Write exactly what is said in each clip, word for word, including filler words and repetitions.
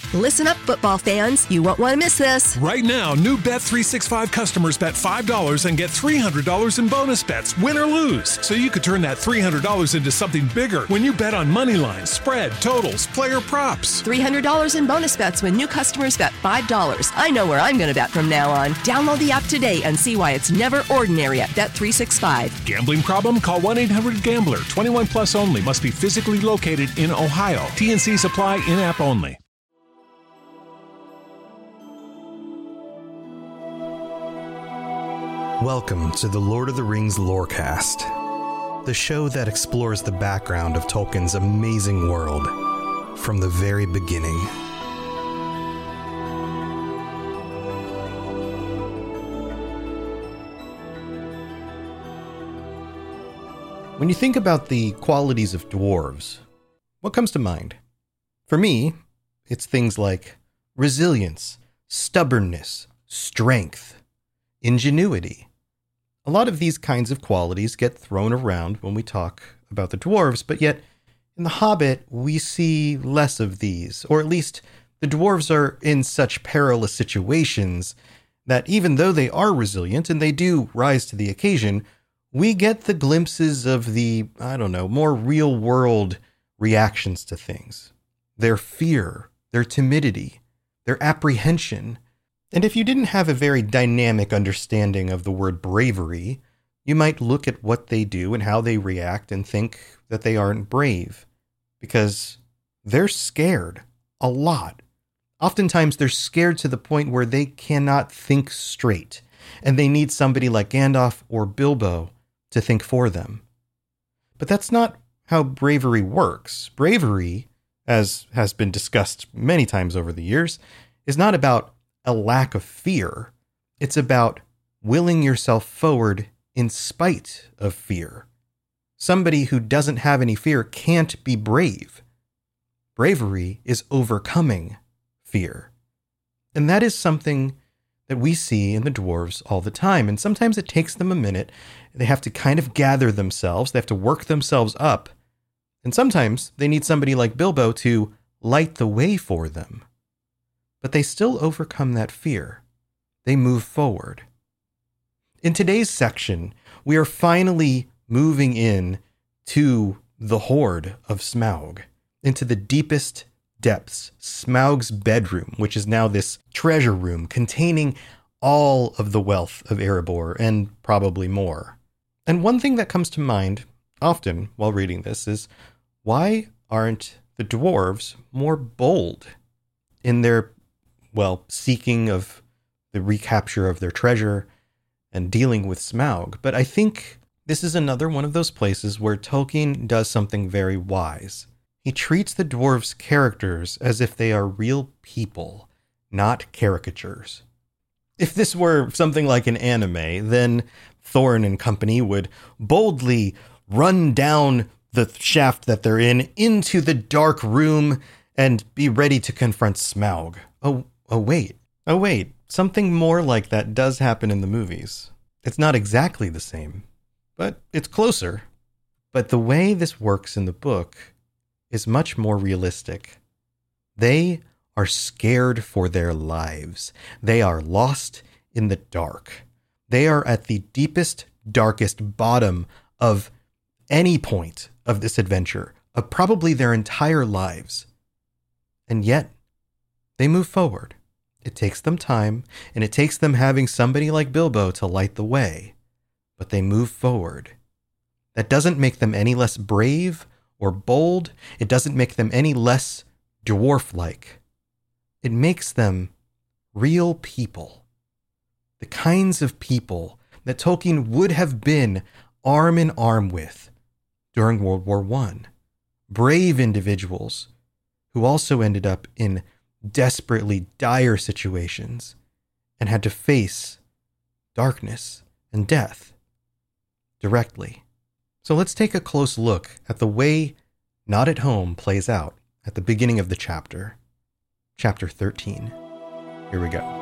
Listen up, football fans. You won't want to miss this. Right now, new Bet three sixty-five customers bet five dollars and get three hundred dollars in bonus bets, win or lose. So you could turn that three hundred dollars into something bigger when you bet on money lines, spread, totals, player props. three hundred dollars in bonus bets when new customers bet five dollars. I know where I'm going to bet from now on. Download the app today and see why it's never ordinary at Bet three sixty-five. Gambling problem? Call one eight hundred gambler. twenty-one plus only. Must be physically located in Ohio. T N C supply in-app only. Welcome to the Lord of the Rings Lorecast, the show that explores the background of Tolkien's amazing world from the very beginning. When you think about the qualities of dwarves, what comes to mind? For me, it's things like resilience, stubbornness, strength, ingenuity. A lot of these kinds of qualities get thrown around when we talk about the dwarves, but yet in The Hobbit, we see less of these, or at least the dwarves are in such perilous situations that even though they are resilient and they do rise to the occasion, we get the glimpses of the, I don't know, more real-world reactions to things. Their fear, their timidity, their apprehension. And if you didn't have a very dynamic understanding of the word bravery, you might look at what they do and how they react and think that they aren't brave. Because they're scared a lot. Oftentimes they're scared to the point where they cannot think straight, and they need somebody like Gandalf or Bilbo to think for them. But that's not how bravery works. Bravery, as has been discussed many times over the years, is not about a lack of fear. It's about willing yourself forward in spite of fear. Somebody who doesn't have any fear can't be brave. Bravery is overcoming fear. And that is something that we see in the dwarves all the time. And sometimes it takes them a minute. They have to kind of gather themselves. They have to work themselves up. And sometimes they need somebody like Bilbo to light the way for them. But they still overcome that fear. They move forward. In today's section, we are finally moving in to the hoard of Smaug, into the deepest depths, Smaug's bedroom, which is now this treasure room containing all of the wealth of Erebor and probably more. And one thing that comes to mind often while reading this is, why aren't the dwarves more bold in their, well, seeking of the recapture of their treasure and dealing with Smaug? But I think this is another one of those places where Tolkien does something very wise. He treats the dwarves' characters as if they are real people, not caricatures. If this were something like an anime, then Thorin and company would boldly run down the shaft that they're in into the dark room and be ready to confront Smaug. Oh, oh wait, oh wait, something more like that does happen in the movies. It's not exactly the same, but it's closer. But the way this works in the book is much more realistic. They are scared for their lives. They are lost in the dark. They are at the deepest, darkest bottom of any point of this adventure, of probably their entire lives. And yet, they move forward. It takes them time, and it takes them having somebody like Bilbo to light the way. But they move forward. That doesn't make them any less brave or bold. It doesn't make them any less dwarf-like. It makes them real people. The kinds of people that Tolkien would have been arm in arm with during World War One. Brave individuals who also ended up in desperately dire situations and had to face darkness and death directly. So let's take a close look at the way Not at Home plays out at the beginning of the chapter. Chapter thirteen. Here we go.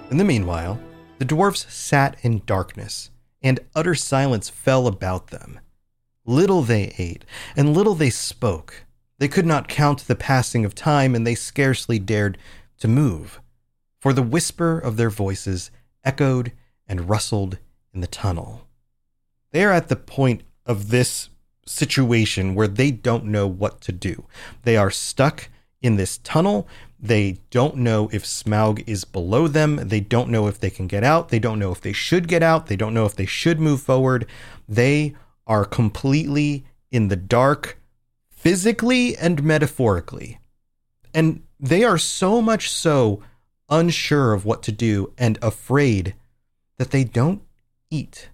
In the meanwhile, the dwarves sat in darkness, and utter silence fell about them. Little they ate, and little they spoke. They could not count the passing of time, and they scarcely dared to move, for the whisper of their voices echoed and rustled in the tunnel. They are at the point of this situation where they don't know what to do. They are stuck in this tunnel. They don't know if Smaug is below them. They don't know if they can get out. They don't know if they should get out. They don't know if they should move forward. They are completely in the dark, physically and metaphorically. And they are so much so unsure of what to do and afraid that they don't eat.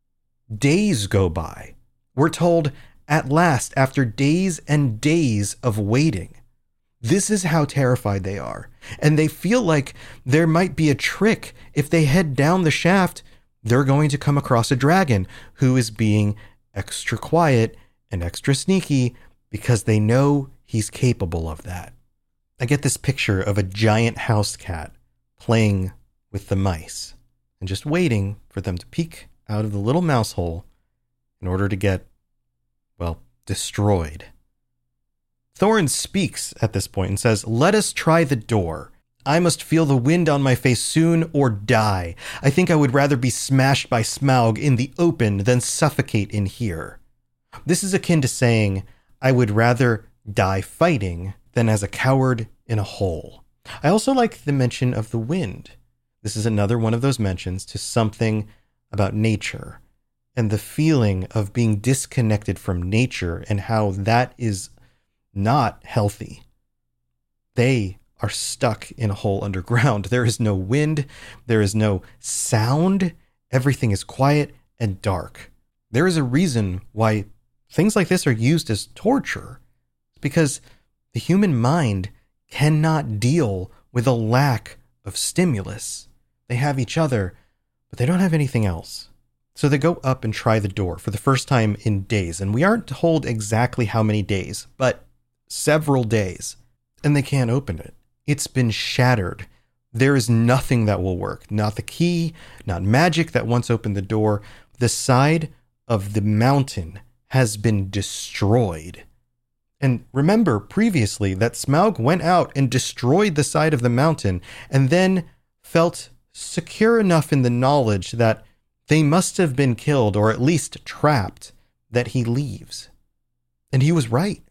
Days go by. We're told at last, after days and days of waiting. This is how terrified they are. And they feel like there might be a trick. If they head down the shaft, they're going to come across a dragon who is being extra quiet and extra sneaky because they know he's capable of that. I get this picture of a giant house cat playing with the mice and just waiting for them to peek out of the little mouse hole in order to get, well, destroyed. Thorin speaks at this point and says, "Let us try the door. I must feel the wind on my face soon or die. I think I would rather be smashed by Smaug in the open than suffocate in here." This is akin to saying, I would rather die fighting than as a coward in a hole. I also like the mention of the wind. This is another one of those mentions to something about nature and the feeling of being disconnected from nature and how that is not healthy. They are stuck in a hole underground. There is no wind. There is no sound. Everything is quiet and dark. There is a reason why things like this are used as torture. It's because the human mind cannot deal with a lack of stimulus. They have each other, but they don't have anything else. So they go up and try the door for the first time in days. And we aren't told exactly how many days, but several days. And they can't open it. It's been shattered. There is nothing that will work. Not the key, not magic that once opened the door. The side of the mountain has been destroyed. And remember previously that Smaug went out and destroyed the side of the mountain and then felt secure enough in the knowledge that they must have been killed or at least trapped that he leaves. And he was right.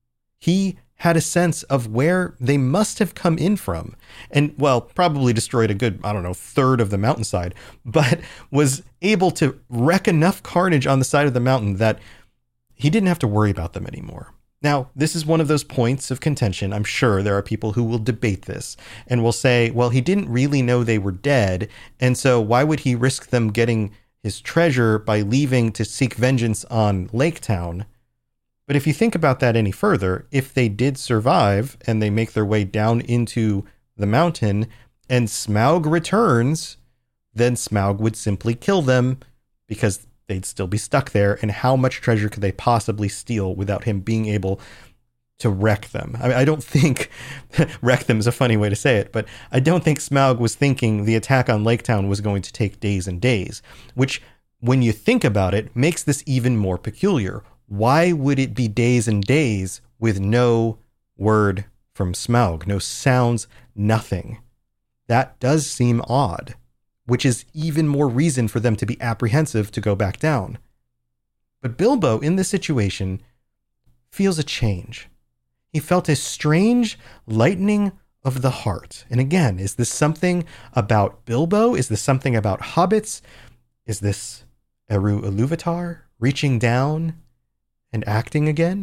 He had a sense of where they must have come in from and, well, probably destroyed a good, I don't know, third of the mountainside, but was able to wreak enough carnage on the side of the mountain that he didn't have to worry about them anymore. Now, this is one of those points of contention. I'm sure there are people who will debate this and will say, well, he didn't really know they were dead, and so why would he risk them getting his treasure by leaving to seek vengeance on Lake Town? But if you think about that any further, if they did survive and they make their way down into the mountain and Smaug returns, then Smaug would simply kill them because they'd still be stuck there. And how much treasure could they possibly steal without him being able to wreck them? I mean, I don't think wreck them is a funny way to say it, but I don't think Smaug was thinking the attack on Lake Town was going to take days and days, which when you think about it makes this even more peculiar. Why would it be days and days with no word from Smaug? No sounds, nothing. That does seem odd, which is even more reason for them to be apprehensive to go back down. But Bilbo, in this situation, feels a change. He felt a strange lightening of the heart. And again, is this something about Bilbo? Is this something about hobbits? Is this Eru Ilúvatar reaching down and acting again?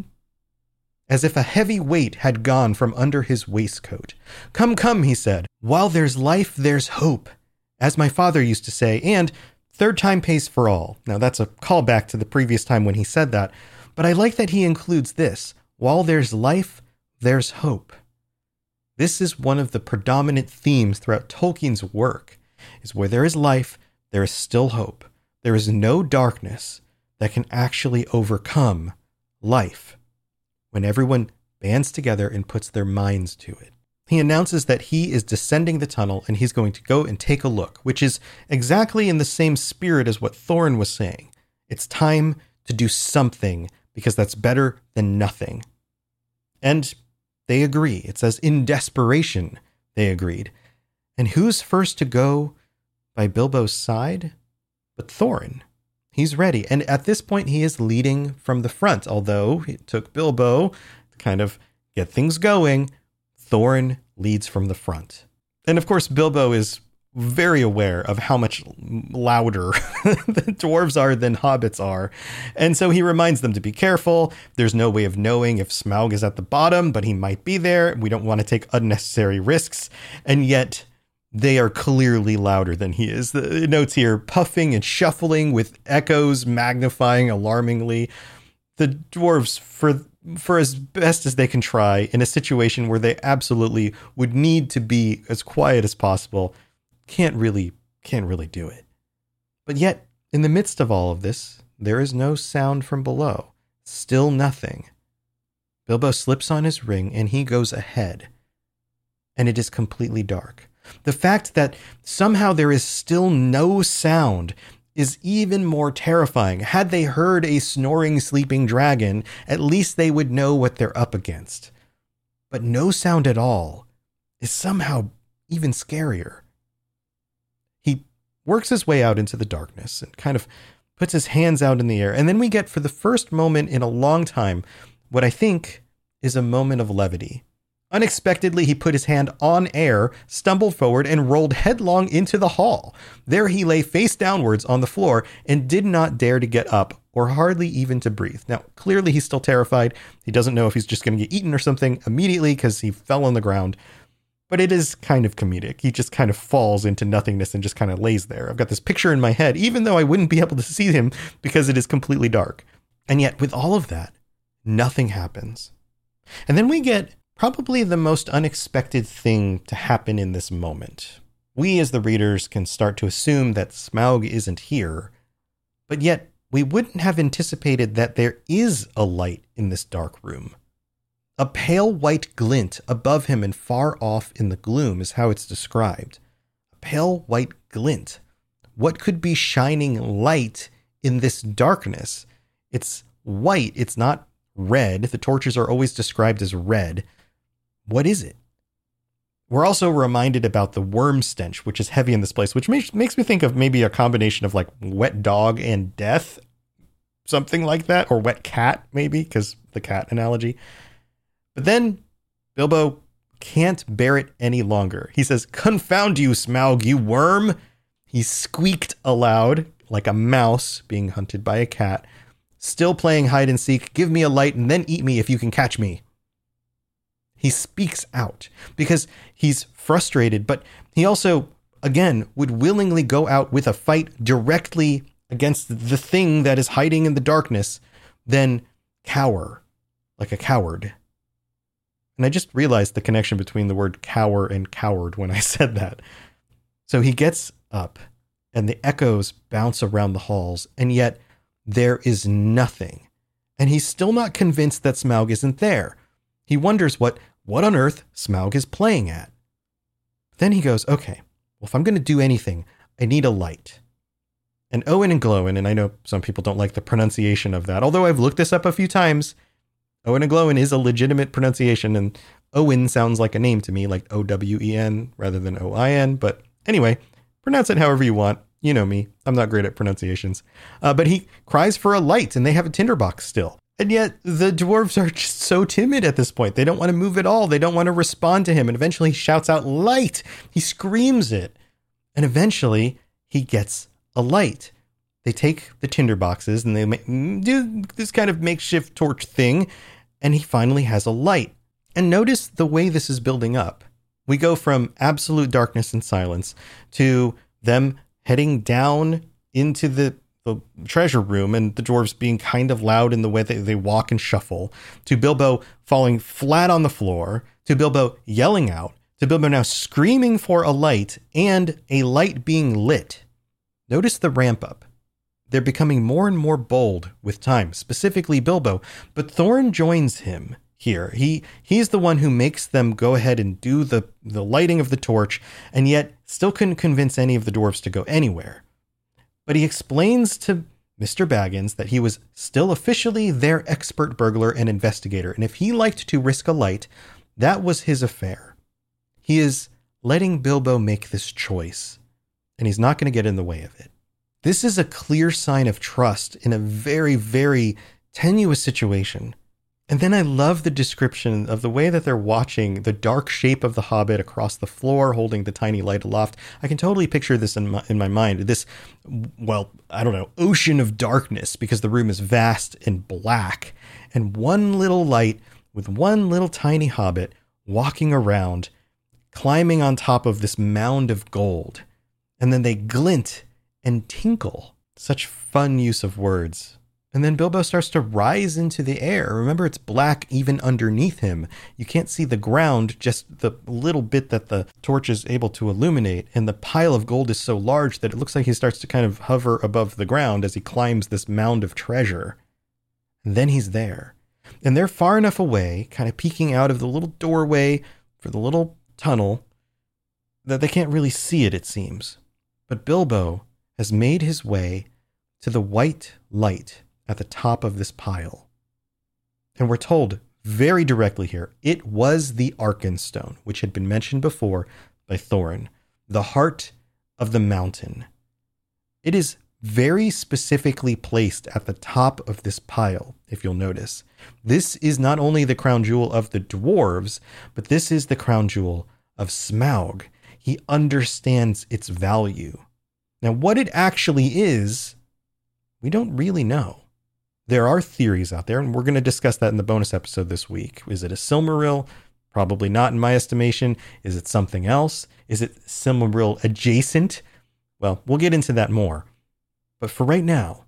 As if a heavy weight had gone from under his waistcoat. "Come, come," he said. "While there's life, there's hope. As my father used to say, and third time pays for all." Now that's a callback to the previous time when he said that, but I like that he includes this. While there's life, there's hope. This is one of the predominant themes throughout Tolkien's work, is where there is life, there is still hope. There is no darkness that can actually overcome life when everyone bands together and puts their minds to it. he announces that he is descending the tunnel and he's going to go and take a look, which is exactly in the same spirit as what Thorin was saying. It's time to do something because that's better than nothing. And they agree. It says in desperation, they agreed. And who's first to go by Bilbo's side? But Thorin. He's ready. And at this point, he is leading from the front. Although it took Bilbo to kind of get things going, Thorin leads from the front. And of course, Bilbo is very aware of how much louder the dwarves are than hobbits are. And so he reminds them to be careful. There's no way of knowing if Smaug is at the bottom, but he might be there. We don't want to take unnecessary risks. And yet they are clearly louder than he is. The notes here, puffing and shuffling with echoes magnifying alarmingly. The dwarves, for for as best as they can try, in a situation where they absolutely would need to be as quiet as possible, can't really, can't really do it. But yet, in the midst of all of this, there is no sound from below. Still nothing. Bilbo slips on his ring and he goes ahead. And it is completely dark. The fact that somehow there is still no sound is even more terrifying. Had they heard a snoring, sleeping dragon, at least they would know what they're up against. But no sound at all is somehow even scarier. He works his way out into the darkness and kind of puts his hands out in the air. And then we get, for the first moment in a long time, what I think is a moment of levity. Unexpectedly, he put his hand on air, stumbled forward, and rolled headlong into the hall. There he lay face downwards on the floor and did not dare to get up, or hardly even to breathe. Now, clearly he's still terrified. He doesn't know if he's just going to get eaten or something immediately because he fell on the ground. But it is kind of comedic. He just kind of falls into nothingness and just kind of lays there. I've got this picture in my head, even though I wouldn't be able to see him because it is completely dark. And yet, with all of that, nothing happens. And then we get probably the most unexpected thing to happen in this moment. We as the readers can start to assume that Smaug isn't here, but yet we wouldn't have anticipated that there is a light in this dark room. A pale white glint above him and far off in the gloom is how it's described. A pale white glint. What could be shining light in this darkness? It's white. It's not red. The torches are always described as red. What is it? We're also reminded about the worm stench, which is heavy in this place, which makes, makes me think of maybe a combination of like wet dog and death, something like that, or wet cat, maybe, because the cat analogy. But then Bilbo can't bear it any longer. He says, "Confound you, Smaug, you worm!" He squeaked aloud, like a mouse being hunted by a cat. "Still playing hide and seek. Give me a light and then eat me if you can catch me." He speaks out because he's frustrated, but he also, again, would willingly go out with a fight directly against the thing that is hiding in the darkness, then cower like a coward. And I just realized the connection between the word cower and coward when I said that. So he gets up and the echoes bounce around the halls, and yet there is nothing. And he's still not convinced that Smaug isn't there. He wonders what, what on earth Smaug is playing at. Then he goes, okay, well, if I'm going to do anything, I need a light. And Owen and Glóin, and I know some people don't like the pronunciation of that, although I've looked this up a few times. Owen and Glóin is a legitimate pronunciation, and Owen sounds like a name to me, like O W E N rather than O I N. But anyway, pronounce it however you want. You know me. I'm not great at pronunciations. Uh, but he cries for a light, and they have a tinderbox still. And yet the dwarves are just so timid at this point. They don't want to move at all. They don't want to respond to him. And eventually he shouts out, "Light!" He screams it. And eventually he gets a light. They take the tinderboxes and they make, do this kind of makeshift torch thing. And he finally has a light. And notice the way this is building up. We go from absolute darkness and silence to them heading down into the the treasure room and the dwarves being kind of loud in the way that they walk and shuffle, to Bilbo falling flat on the floor, to Bilbo yelling out, to Bilbo now screaming for a light and a light being lit. Notice the ramp up. They're becoming more and more bold with time, specifically Bilbo, but Thorin joins him here. He he's the one who makes them go ahead and do the, the lighting of the torch, and yet still couldn't convince any of the dwarves to go anywhere. But he explains to Mister Baggins that he was still officially their expert burglar and investigator, and if he liked to risk a light, that was his affair. He is letting Bilbo make this choice, and he's not going to get in the way of it. This is a clear sign of trust in a very, very tenuous situation. And then I love the description of the way that they're watching the dark shape of the hobbit across the floor, holding the tiny light aloft. I can totally picture this in my, in my mind. This, well, I don't know, ocean of darkness, because the room is vast and black. And one little light with one little tiny hobbit walking around, climbing on top of this mound of gold. And then they glint and tinkle. Such fun use of words. And then Bilbo starts to rise into the air. Remember, it's black even underneath him. You can't see the ground, just the little bit that the torch is able to illuminate. And the pile of gold is so large that it looks like he starts to kind of hover above the ground as he climbs this mound of treasure. And then he's there. And they're far enough away, kind of peeking out of the little doorway for the little tunnel, that they can't really see it, it seems. But Bilbo has made his way to the white light at the top of this pile. And we're told very directly here, it was the Arkenstone, which had been mentioned before by Thorin, the heart of the mountain. It is very specifically placed at the top of this pile, if you'll notice. This is not only the crown jewel of the dwarves, but this is the crown jewel of Smaug. He understands its value. Now, what it actually is, we don't really know. There are theories out there, and we're going to discuss that in the bonus episode this week. Is it a Silmaril? Probably not in my estimation. Is it something else? Is it Silmaril adjacent? Well, we'll get into that more. But for right now,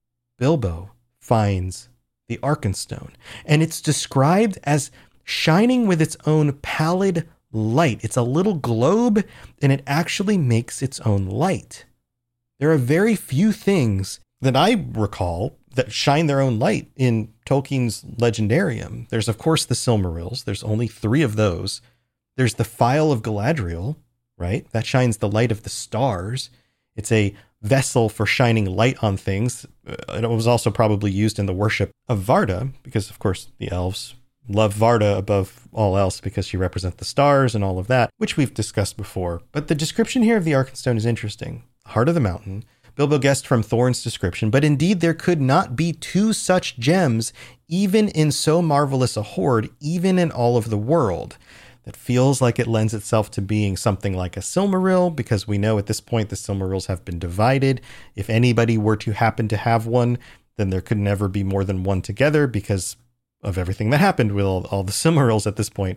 Bilbo finds the Arkenstone, and it's described as shining with its own pallid light. It's a little globe, and it actually makes its own light. There are very few things that I recall that shine their own light in Tolkien's Legendarium. There's, of course, the Silmarils. There's only three of those. There's the Phial of Galadriel, right? That shines the light of the stars. It's a vessel for shining light on things. It was also probably used in the worship of Varda, because, of course, the elves love Varda above all else because she represents the stars and all of that, which we've discussed before. But the description here of the Arkenstone is interesting. Heart of the mountain. Bilbo guessed from Thorin's description, but indeed there could not be two such gems, even in so marvelous a hoard, even in all of the world. That feels like it lends itself to being something like a Silmaril, because we know at this point the Silmarils have been divided. If anybody were to happen to have one, then there could never be more than one together because of everything that happened with all, all the Silmarils at this point.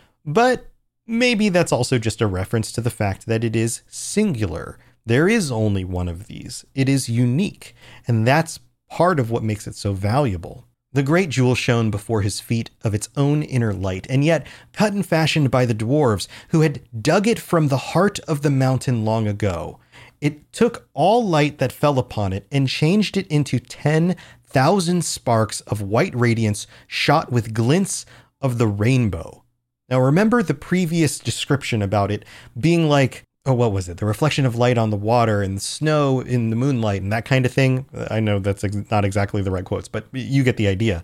But maybe that's also just a reference to the fact that it is singular. There is only one of these. It is unique, and that's part of what makes it so valuable. The great jewel shone before his feet of its own inner light, and yet cut and fashioned by the dwarves who had dug it from the heart of the mountain long ago. It took all light that fell upon it and changed it into ten thousand sparks of white radiance shot with glints of the rainbow. Now remember the previous description about it being like, oh, what was it? The reflection of light on the water and the snow in the moonlight and that kind of thing. I know that's ex- not exactly the right quotes, but you get the idea.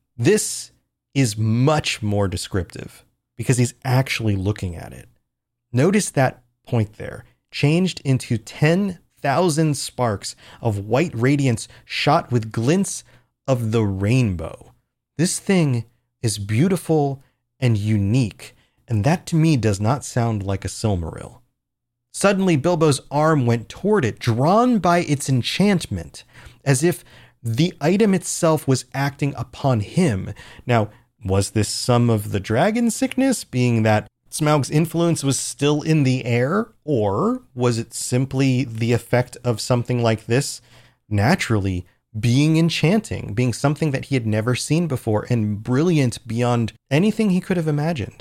This is much more descriptive because he's actually looking at it. Notice that point there, changed into ten thousand sparks of white radiance shot with glints of the rainbow. This thing is beautiful and unique, and that to me does not sound like a Silmaril. Suddenly, Bilbo's arm went toward it, drawn by its enchantment, as if the item itself was acting upon him. Now, was this some of the dragon sickness, being that Smaug's influence was still in the air, or was it simply the effect of something like this naturally being enchanting, being something that he had never seen before and brilliant beyond anything he could have imagined?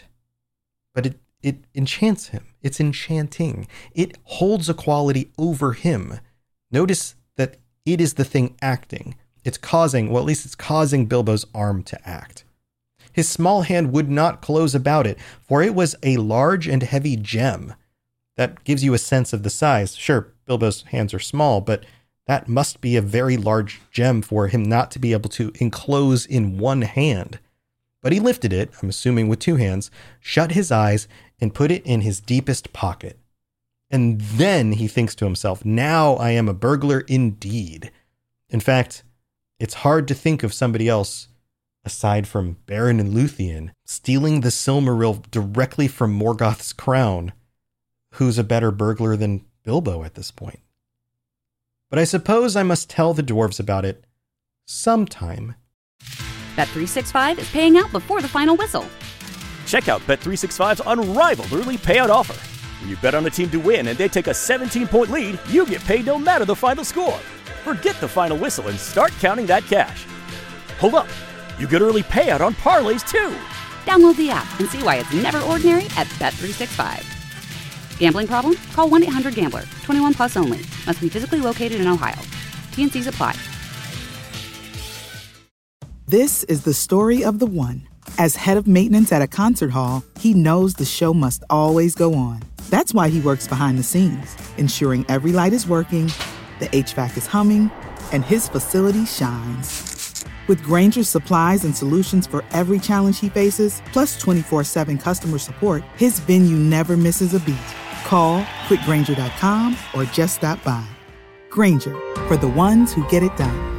But it It enchants him. It's enchanting. It holds a quality over him. Notice that it is the thing acting. It's causing, well, at least it's causing Bilbo's arm to act. His small hand would not close about it, for it was a large and heavy gem. That gives you a sense of the size. Sure, Bilbo's hands are small, but that must be a very large gem for him not to be able to enclose in one hand. But he lifted it, I'm assuming with two hands, shut his eyes, and put it in his deepest pocket. And then he thinks to himself, now I am a burglar indeed. In fact, it's hard to think of somebody else, aside from Beren and Luthien, stealing the Silmaril directly from Morgoth's crown, who's a better burglar than Bilbo at this point. But I suppose I must tell the dwarves about it sometime. Bet three sixty-five is paying out before the final whistle. Check out Bet three sixty-five's unrivaled early payout offer. When you bet on a team to win and they take a seventeen-point lead, you get paid no matter the final score. Forget the final whistle and start counting that cash. Hold up, you get early payout on parlays too. Download the app and see why it's never ordinary at Bet three sixty-five. Gambling problem? Call one eight hundred gambler. twenty-one plus only. Must be physically located in Ohio. T and C's apply. This is the story of the one. As head of maintenance at a concert hall, he knows the show must always go on. That's why he works behind the scenes, ensuring every light is working, the H V A C is humming, and his facility shines. With Grainger's supplies and solutions for every challenge he faces, plus twenty-four seven customer support, his venue never misses a beat. Call quick grainger dot com or just stop by. Grainger, for the ones who get it done.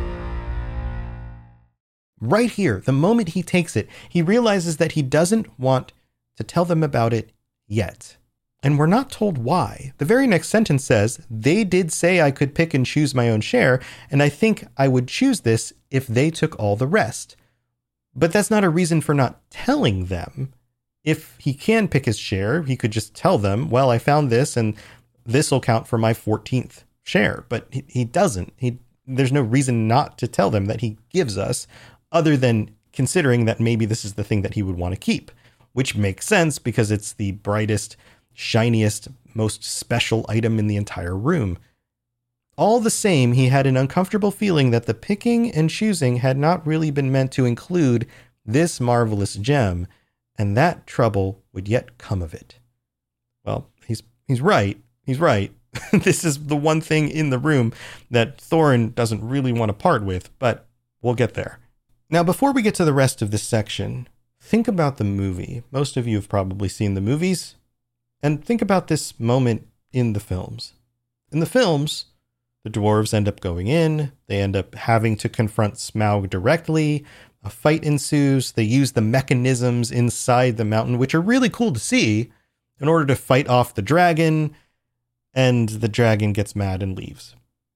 Right here, the moment he takes it, he realizes that he doesn't want to tell them about it yet. And we're not told why. The very next sentence says, they did say I could pick and choose my own share, and I think I would choose this if they took all the rest. But that's not a reason for not telling them. If he can pick his share, he could just tell them, well, I found this and this will count for my fourteenth share. But he, he doesn't. He, there's no reason not to tell them that he gives us, other than considering that maybe this is the thing that he would want to keep, which makes sense because it's the brightest, shiniest, most special item in the entire room. All the same, he had an uncomfortable feeling that the picking and choosing had not really been meant to include this marvelous gem, and that trouble would yet come of it. Well, he's he's right. He's right. This is the one thing in the room that Thorin doesn't really want to part with, but we'll get there. Now, before we get to the rest of this section, think about the movie. Most of you have probably seen the movies. And think about this moment in the films. In the films, the dwarves end up going in. They end up having to confront Smaug directly. A fight ensues. They use the mechanisms inside the mountain, which are really cool to see, in order to fight off the dragon. And the dragon gets mad and leaves.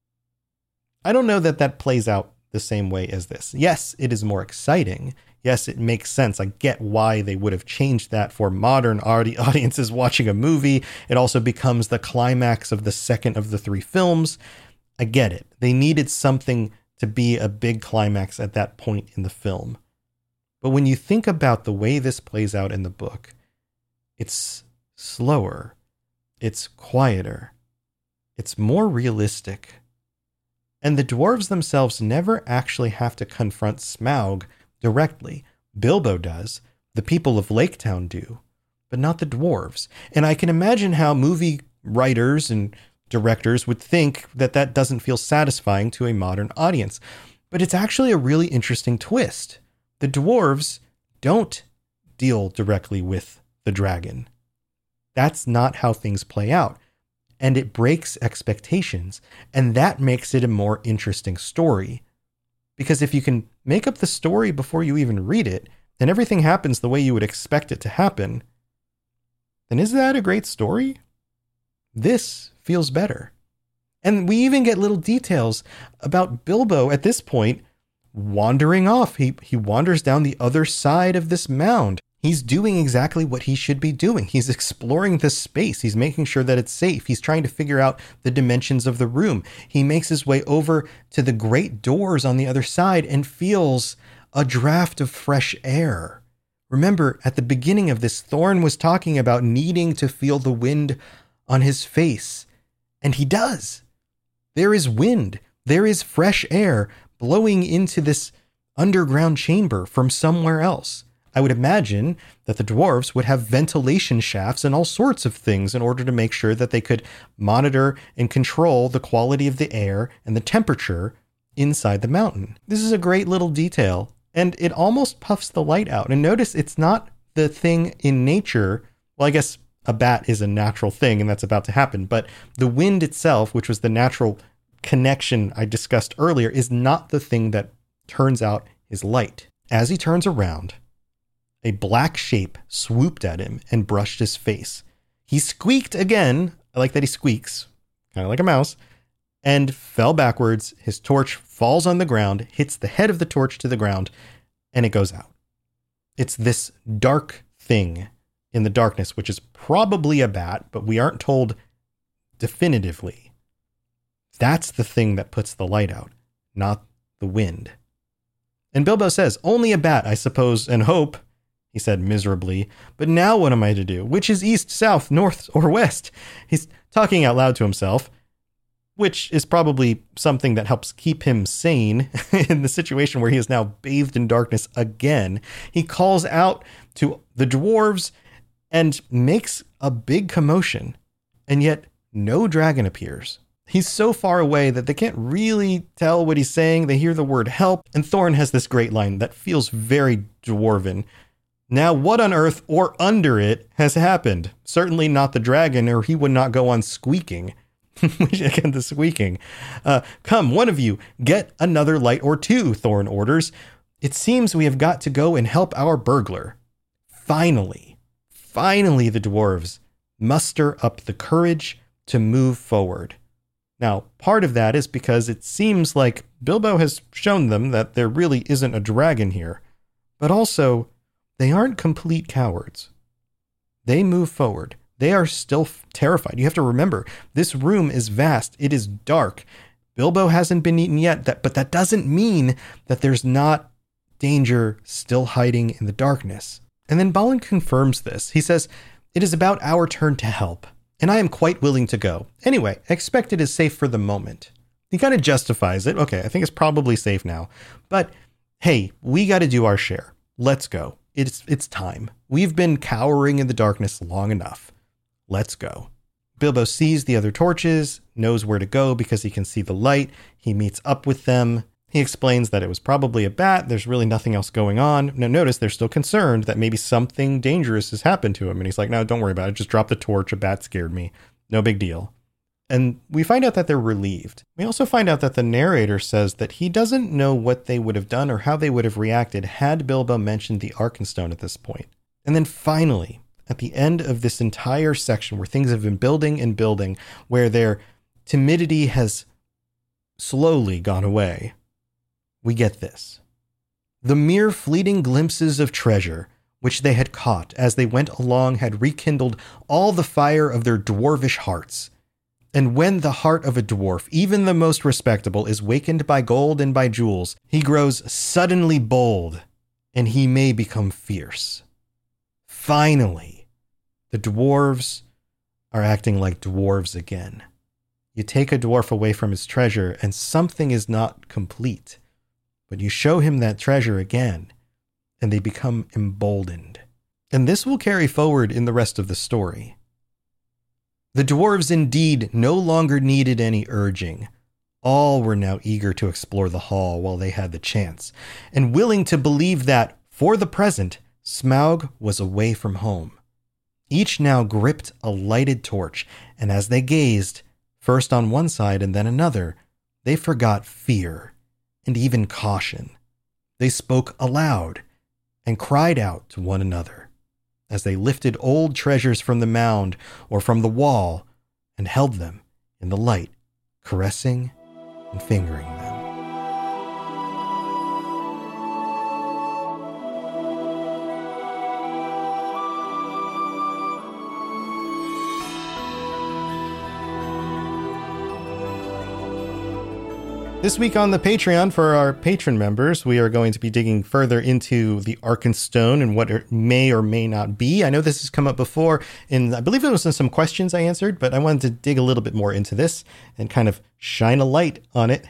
I don't know that that plays out the same way as this. Yes, it is more exciting. Yes, it makes sense. I get why they would have changed that for modern audiences watching a movie. It also becomes the climax of the second of the three films. I get it. They needed something to be a big climax at that point in the film. But when you think about the way this plays out in the book, it's slower. It's quieter. It's more realistic. And the dwarves themselves never actually have to confront Smaug directly. Bilbo does. The people of Lake Town do. But not the dwarves. And I can imagine how movie writers and directors would think that that doesn't feel satisfying to a modern audience. But it's actually a really interesting twist. The dwarves don't deal directly with the dragon. That's not how things play out. And it breaks expectations. And that makes it a more interesting story. Because if you can make up the story before you even read it, and everything happens the way you would expect it to happen, then is that a great story? This feels better. And we even get little details about Bilbo at this point wandering off. He, he wanders down the other side of this mound. He's doing exactly what he should be doing. He's exploring the space. He's making sure that it's safe. He's trying to figure out the dimensions of the room. He makes his way over to the great doors on the other side and feels a draft of fresh air. Remember, at the beginning of this, Thorin was talking about needing to feel the wind on his face. And he does. There is wind. There is fresh air blowing into this underground chamber from somewhere else. I would imagine that the dwarves would have ventilation shafts and all sorts of things in order to make sure that they could monitor and control the quality of the air and the temperature inside the mountain. This is a great little detail, and it almost puffs the light out. And notice it's not the thing in nature. Well, I guess a bat is a natural thing, and that's about to happen. But the wind itself, which was the natural connection I discussed earlier, is not the thing that turns out his light. As he turns around, a black shape swooped at him and brushed his face. He squeaked again. I like that he squeaks, kind of like a mouse, and fell backwards. His torch falls on the ground, hits the head of the torch to the ground, and it goes out. It's this dark thing in the darkness, which is probably a bat, but we aren't told definitively. That's the thing that puts the light out, not the wind. And Bilbo says, "Only a bat, I suppose, and hope," he said miserably. "But now what am I to do? Which is east, south, north, or west?" He's talking out loud to himself, which is probably something that helps keep him sane in the situation where he is now bathed in darkness again. He calls out to the dwarves and makes a big commotion, and yet no dragon appears. He's so far away that they can't really tell what he's saying. They hear the word help, and Thorin has this great line that feels very dwarven. "Now what on earth or under it has happened? Certainly not the dragon, or he would not go on squeaking." Again, the squeaking. Uh, "Come, one of you, get another light or two," Thorin orders. "It seems we have got to go and help our burglar." Finally, finally the dwarves muster up the courage to move forward. Now, part of that is because it seems like Bilbo has shown them that there really isn't a dragon here, but also they aren't complete cowards. They move forward. They are still f- terrified. You have to remember, this room is vast. It is dark. Bilbo hasn't been eaten yet, that, but that doesn't mean that there's not danger still hiding in the darkness. And then Balin confirms this. He says, "It is about our turn to help, and I am quite willing to go. Anyway, I expect it is safe for the moment." He kind of justifies it. Okay, I think it's probably safe now. But hey, we got to do our share. Let's go. It's it's time. We've been cowering in the darkness long enough. Let's go. Bilbo sees the other torches, knows where to go because he can see the light. He meets up with them. He explains that it was probably a bat. There's really nothing else going on. Now notice they're still concerned that maybe something dangerous has happened to him. And he's like, "No, don't worry about it. Just drop the torch. A bat scared me. No big deal." And we find out that they're relieved. We also find out that the narrator says that he doesn't know what they would have done or how they would have reacted had Bilbo mentioned the Arkenstone at this point. And then finally, at the end of this entire section where things have been building and building, where their timidity has slowly gone away, we get this. The mere fleeting glimpses of treasure which they had caught as they went along had rekindled all the fire of their dwarvish hearts. And when the heart of a dwarf, even the most respectable, is wakened by gold and by jewels, he grows suddenly bold, and he may become fierce. Finally, the dwarves are acting like dwarves again. You take a dwarf away from his treasure, and something is not complete. But you show him that treasure again, and they become emboldened. And this will carry forward in the rest of the story. The dwarves indeed no longer needed any urging. All were now eager to explore the hall while they had the chance, and willing to believe that, for the present, Smaug was away from home. Each now gripped a lighted torch, and as they gazed, first on one side and then another, they forgot fear and even caution. They spoke aloud and cried out to one another as they lifted old treasures from the mound or from the wall and held them in the light, caressing and fingering them. This week on the Patreon, for our patron members, we are going to be digging further into the Arkenstone and what it may or may not be. I know this has come up before, and I believe it was in some questions I answered, but I wanted to dig a little bit more into this and kind of shine a light on it.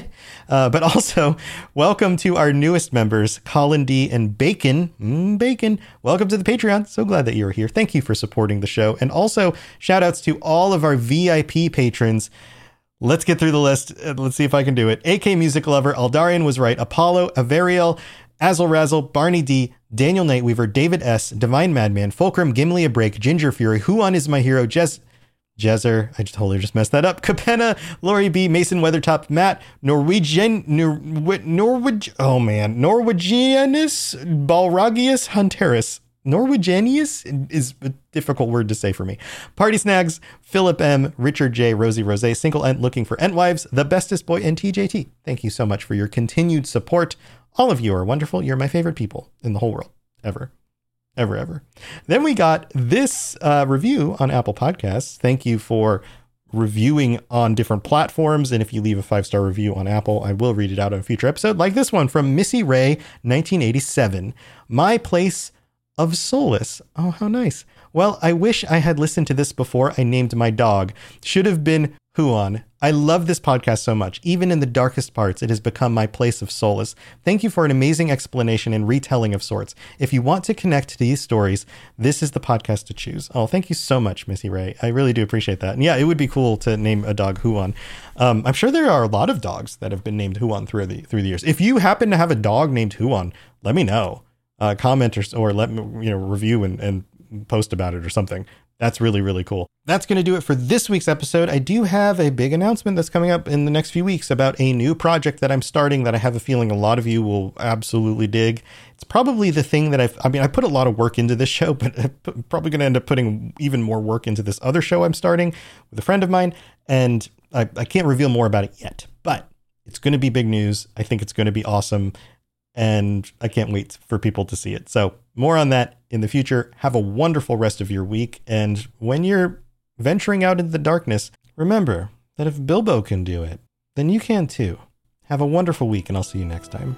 uh, but also, welcome to our newest members, Colin D. and Bacon. Mm, Bacon, welcome to the Patreon. So glad that you're here. Thank you for supporting the show. And also, shout outs to all of our V I P patrons. Let's get through the list. Let's see if I can do it. A K Music Lover, Aldarian was right, Apollo, Averiel, Azzle Razzle, Barney D, Daniel Nightweaver, David S, Divine Madman, Fulcrum, Gimli a Break, Ginger Fury, Huon is my hero, Jez, Jezer, I just totally just messed that up, Capenna, Lori B, Mason Weathertop, Matt, Norwegian, Nor, Norweg, oh man, Norwegianus, Balragius Hunterus. Norwegianus is a difficult word to say for me. Party Snags, Philip M, Richard J, Rosie Rose, Single Ent Looking for Entwives, The Bestest Boy, and T J T. Thank you so much for your continued support. All of you are wonderful. You're my favorite people in the whole world. Ever. Ever, ever. Then we got this uh, review on Apple Podcasts. Thank you for reviewing on different platforms. And if you leave a five-star review on Apple, I will read it out on a future episode. Like this one from Missy Ray, nineteen eighty-seven. My Place of Solace. Oh, how nice. Well, I wish I had listened to this before I named my dog. Should have been Huon. I love this podcast so much. Even in the darkest parts, it has become my place of solace. Thank you for an amazing explanation and retelling of sorts. If you want to connect to these stories, this is the podcast to choose. Oh, thank you so much, Missy Ray. I really do appreciate that. And yeah, it would be cool to name a dog Huon. Um, I'm sure there are a lot of dogs that have been named Huon through the through the years. If you happen to have a dog named Huon, let me know. Uh, comment or, or let me, you know, review and, and post about it or something. That's really, really cool. That's going to do it for this week's episode. I do have a big announcement that's coming up in the next few weeks about a new project that I'm starting that I have a feeling a lot of you will absolutely dig. It's probably the thing that I've, I mean, I put a lot of work into this show, but I'm probably going to end up putting even more work into this other show I'm starting with a friend of mine. And I, I can't reveal more about it yet, but it's going to be big news. I think it's going to be awesome. And I can't wait for people to see it. So more on that in the future. Have a wonderful rest of your week. And when you're venturing out into the darkness, remember that if Bilbo can do it, then you can too. Have a wonderful week, and I'll see you next time.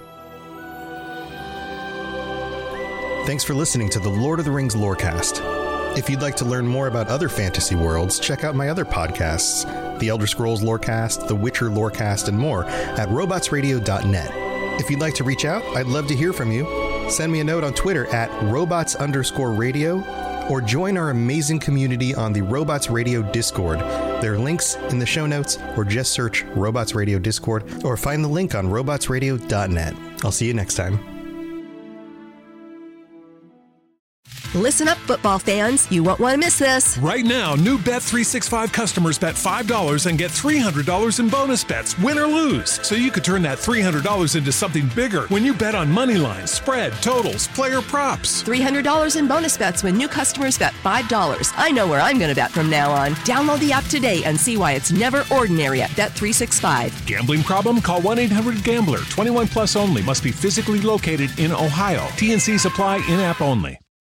Thanks for listening to the Lord of the Rings Lorecast. If you'd like to learn more about other fantasy worlds, check out my other podcasts, The Elder Scrolls Lorecast, The Witcher Lorecast, and more at robots radio dot net. If you'd like to reach out, I'd love to hear from you. Send me a note on Twitter at robots underscore radio, or join our amazing community on the Robots Radio Discord. There are links in the show notes, or just search Robots Radio Discord, or find the link on robots radio dot net. I'll see you next time. Listen up, football fans. You won't want to miss this. Right now, new Bet three sixty-five customers bet five dollars and get three hundred dollars in bonus bets, win or lose. So you could turn that three hundred dollars into something bigger when you bet on money lines, spread, totals, player props. three hundred dollars in bonus bets when new customers bet five dollars. I know where I'm going to bet from now on. Download the app today and see why it's never ordinary at Bet three sixty-five. Gambling problem? Call one eight hundred gambler. twenty-one plus only. Must be physically located in Ohio. T N C supply in-app only.